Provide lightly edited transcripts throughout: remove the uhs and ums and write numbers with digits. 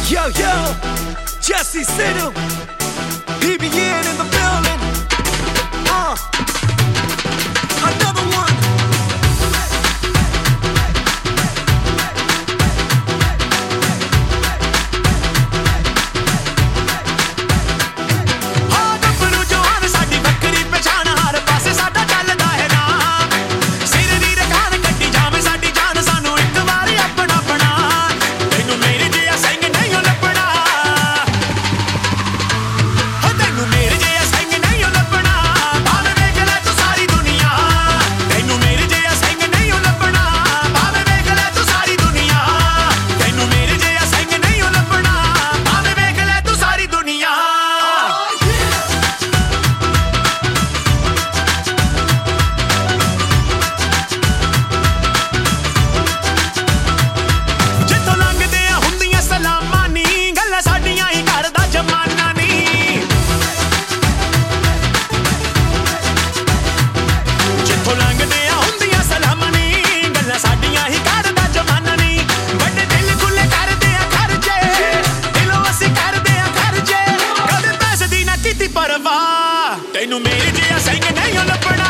Yo, Jesse Siddle, PBN in the building. Another one. ਤੈਨੂੰ ਮੇਰੇ ਜਿਹਾ ਸਿੰਘ ਨਹੀਂ ਲੱਭਣਾ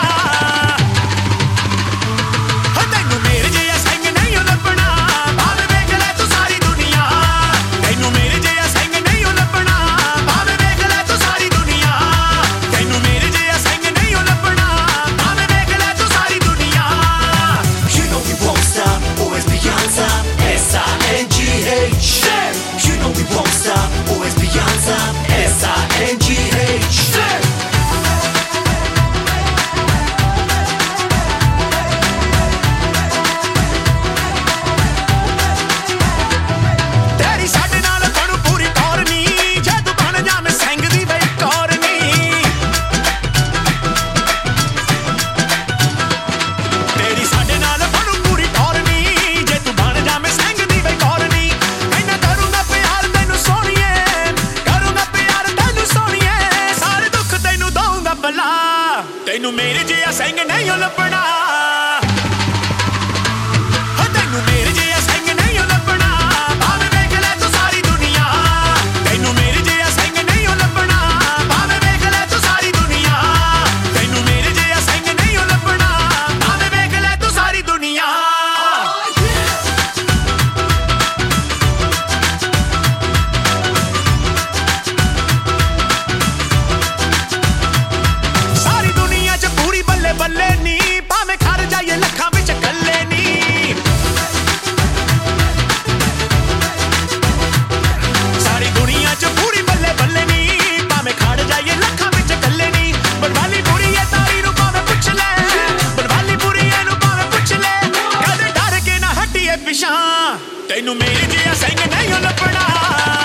ਤੈਨੂੰ ਮੇਰੇ ਜਿਹਾ ਸਿੰਘ ਨਹੀਂ ਲੱਭਣਾ ਭਾਵੇਂ ਵੇਖ ਲੈ ਤੂੰ ਸਾਰੀ ਦੁਨੀਆ ਤੈਨੂੰ ਮੇਰੇ ਜਿਹਾ ਸਿੰਘ ਨਹੀਂ ਲੱਭਣਾ ਭਾਵੇਂ ਵੇਖ ਲੈ ਤੂੰ ਸਾਰੀ ਦੁਨੀਆ ਤੈਨੂੰ ਮੇਰੇ ਜਿਹਾ ਸਿੰਘ ਨਹੀਂ ਲੱਭਣਾ ਭਾਵੇਂ ਵੇਖ ਲੈ ਤੂੰ ਸਾਰੀ ਦੁਨੀਆ You know we won't stop, always be on top. S-I-N-G-H. You know we won't stop, always be on top. S-I-N-G-H. ਤੈਨੂੰ ਮੇਰੇ ਜਿਹਾ ਸਿੰਘ ਨਹੀਂ ਲੱਭਣਾ ਤੈਨੂੰ ਮੇਰੇ ਜਿਹਾ ਸਿੰਘ ਨਹੀਂ ਲੱਭਣਾ ਭਾਵੇਂ ਵੇਖ ਲੈ ਤੂੰ ਸਾਰੀ ਦੁਨੀਆ ਤੈਨੂੰ ਮੇਰੇ ਜਿਹਾ ਸਿੰਘ ਨਹੀਂ ਲੱਭਣਾ ਭਾਵੇਂ ਵੇਖ ਲੈ ਤੂੰ ਸਾਰੀ ਦੁਨੀਆ ਤੈਨੂੰ ਮੇਰੇ ਜਿਹਾ ਸਿੰਘ ਨਹੀਂ ਲੱਭਣਾ ਭਾਵੇਂ ਵੇਖ ਲੈ ਤੂੰ ਸਾਰੀ ਦੁਨੀਆ ਬੱਲੇ ਨੀ ਭਾਵੇਂ ਖੜ ਜਾਈਏ ਲੱਖਾਂ ਵਿੱਚ ਕੱਲੇ ਨੀ ਸਾਰੀ ਦੁਨੀਆ 'ਚ ਪੂਰੀ ਬੱਲੇ ਬੱਲੇ ਨੀ ਭਾਵੇਂ ਖੜ ਜਾਈਏ ਲੱਖਾਂ ਵਿੱਚ ਕੱਲੇ ਨੀ ਬਨਵਾਲੀ ਪੂਰੀ ਐ ਤਾਰੀ ਨੂੰ ਭਾਵੇਂ ਪੁੱਛ ਲੈ ਬਨਵਾਲੀ ਪੂਰੀ ਇਹਨੂੰ ਭਾਵੇਂ ਪੁੱਛ ਲੈ ਕਦੇ ਡਰ ਕੇ ਨਾ ਹਟੀਏ ਪਿਛਾਂ ਤੈਨੂੰ ਮੇਰੇ ਜਿਹਾ ਸਿੰਘ ਨਹੀਂ ਲੱਭਣਾ